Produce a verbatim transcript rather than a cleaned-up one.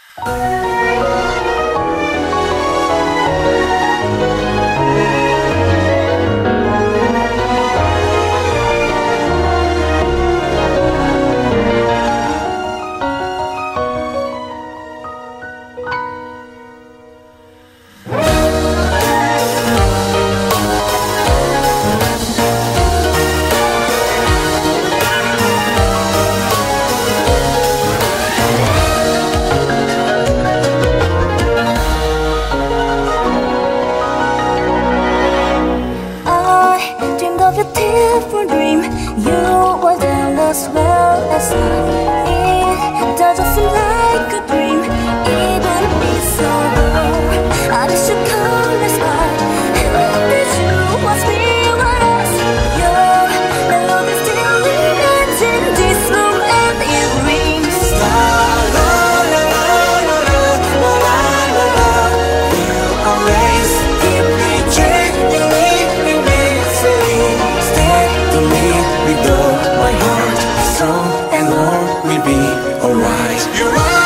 Beautiful dream, you were there as well as I. It doesn't seem like a dream, even if it's so low. I just should call this back. How did you once realize your melody still remains in this room and it rings? La la la la la la la la la. You always keep me genuinely missing. With all my heart, strong and all will be alright. You're right.